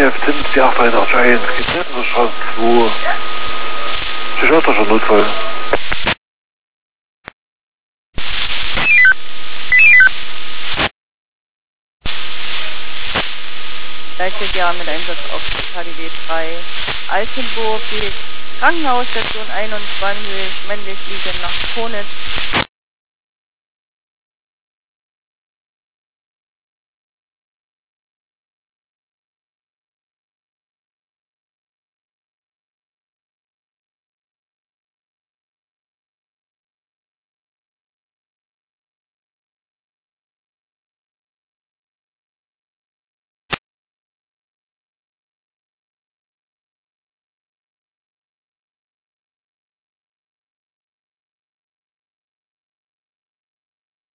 sind die 8181, Gesetzenstraße 2. Psychiatrischer Notfall. Leitstelle mit Einsatz auf KDW 3 Altenburg, die Krankenhausstation 21, männlich liegen nach Konitz.